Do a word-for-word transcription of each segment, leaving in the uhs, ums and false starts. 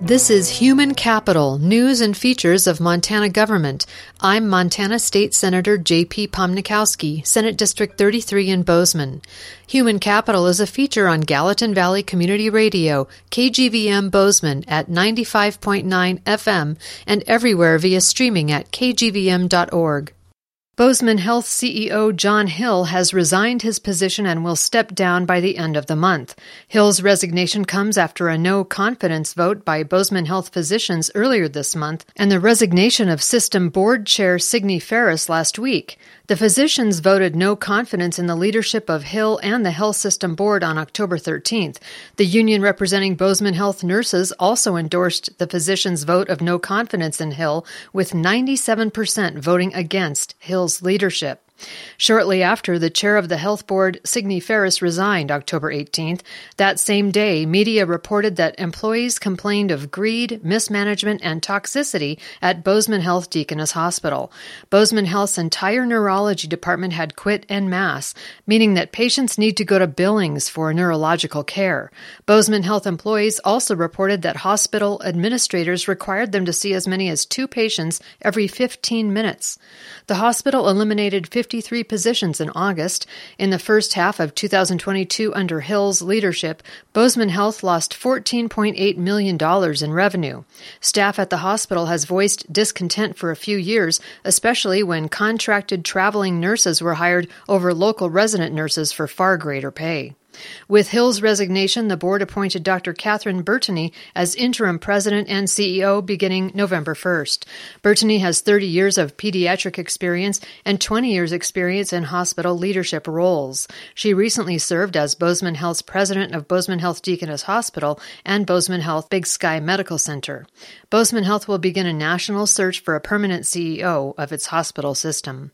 This is Human Capital, News and Features of Montana Government. I'm Montana State Senator J P Pomnikowski, Senate District thirty-three in Bozeman. Human Capital is a feature on Gallatin Valley Community Radio, K G V M Bozeman at ninety-five point nine F M and everywhere via streaming at k g v m dot org. Bozeman Health C E O John Hill has resigned his position and will step down by the end of the month. Hill's resignation comes after a no-confidence vote by Bozeman Health physicians earlier this month and the resignation of System Board Chair Signe Ferris last week. The physicians voted no confidence in the leadership of Hill and the Health System Board on October thirteenth. The union representing Bozeman Health nurses also endorsed the physicians' vote of no confidence in Hill, with ninety-seven percent voting against Hill's leadership. Shortly after, the chair of the health board, Signe Ferris, resigned October eighteenth. That same day, media reported that employees complained of greed, mismanagement, and toxicity at Bozeman Health Deaconess Hospital. Bozeman Health's entire neurology department had quit en masse, meaning that patients need to go to Billings for neurological care. Bozeman Health employees also reported that hospital administrators required them to see as many as two patients every fifteen minutes. The hospital eliminated fifty-three positions in August. In the first half of two thousand twenty-two, under Hill's leadership, Bozeman Health lost fourteen point eight million dollars in revenue. Staff at the hospital has voiced discontent for a few years, especially when contracted traveling nurses were hired over local resident nurses for far greater pay. With Hill's resignation, the board appointed Doctor Catherine Bertany as interim president and C E O beginning November first. Bertany has thirty years of pediatric experience and twenty years experience in hospital leadership roles. She recently served as Bozeman Health's president of Bozeman Health Deaconess Hospital and Bozeman Health Big Sky Medical Center. Bozeman Health will begin a national search for a permanent C E O of its hospital system.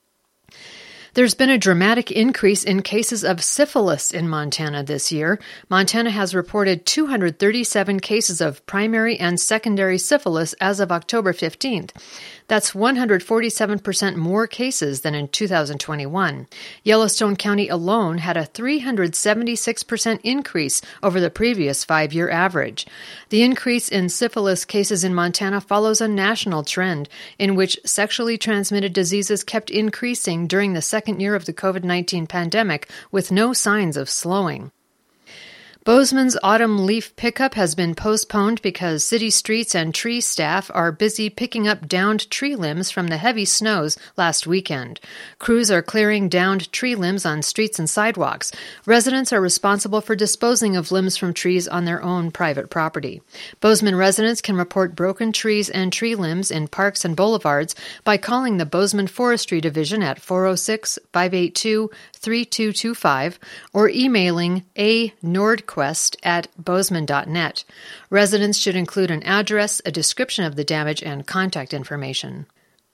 There's been a dramatic increase in cases of syphilis in Montana this year. Montana has reported two hundred thirty-seven cases of primary and secondary syphilis as of October fifteenth. That's one hundred forty-seven percent more cases than in two thousand twenty-one. Yellowstone County alone had a three hundred seventy-six percent increase over the previous five-year average. The increase in syphilis cases in Montana follows a national trend in which sexually transmitted diseases kept increasing during the second year of the COVID nineteen pandemic with no signs of slowing. Bozeman's autumn leaf pickup has been postponed because city streets and tree staff are busy picking up downed tree limbs from the heavy snows last weekend. Crews are clearing downed tree limbs on streets and sidewalks. Residents are responsible for disposing of limbs from trees on their own private property. Bozeman residents can report broken trees and tree limbs in parks and boulevards by calling the Bozeman Forestry Division at four oh six, five eight two, three two two five or emailing a nordquest at bozeman dot net. Residents should include an address, a description of the damage, and contact information.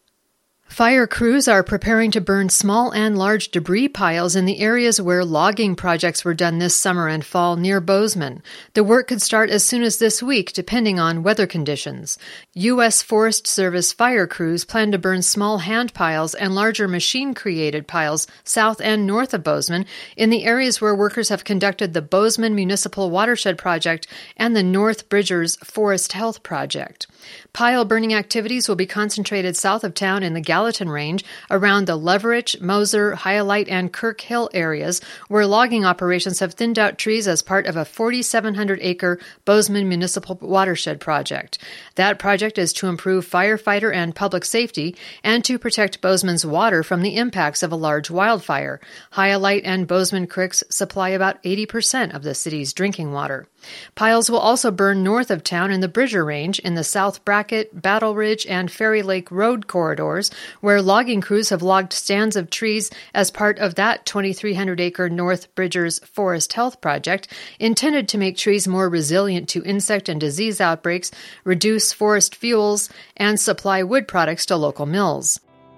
Fire crews are preparing to burn small and large debris piles in the areas where logging projects were done this summer and fall near Bozeman. The work could start as soon as this week, depending on weather conditions. U S Forest Service fire crews plan to burn small hand piles and larger machine-created piles south and north of Bozeman in the areas where workers have conducted the Bozeman Municipal Watershed Project and the North Bridgers Forest Health Project. Pile burning activities will be concentrated south of town in the Gallatin Range around the Leverett, Moser, Hyalite, and Kirk Hill areas, where logging operations have thinned out trees as part of a forty-seven hundred acre Bozeman Municipal Watershed Project. That project is to improve firefighter and public safety and to protect Bozeman's water from the impacts of a large wildfire. Hyalite and Bozeman creeks supply about eighty percent of the city's drinking water. Piles will also burn north of town in the Bridger Range in the South Bracket, Battle Ridge, and Ferry Lake Road corridors, where logging crews have logged stands of trees as part of that twenty-three hundred acre North Bridgers Forest Health Project, intended to make trees more resilient to insect and disease outbreaks, reduce forest fuels, and supply wood products to local mills.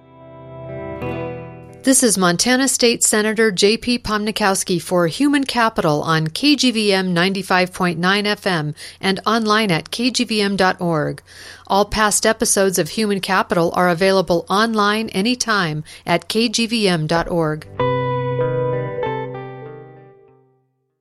This is Montana State Senator J P Pomnikowski for Human Capital on K G V M ninety-five point nine F M and online at k g v m dot org. All past episodes of Human Capital are available online anytime at k g v m dot org.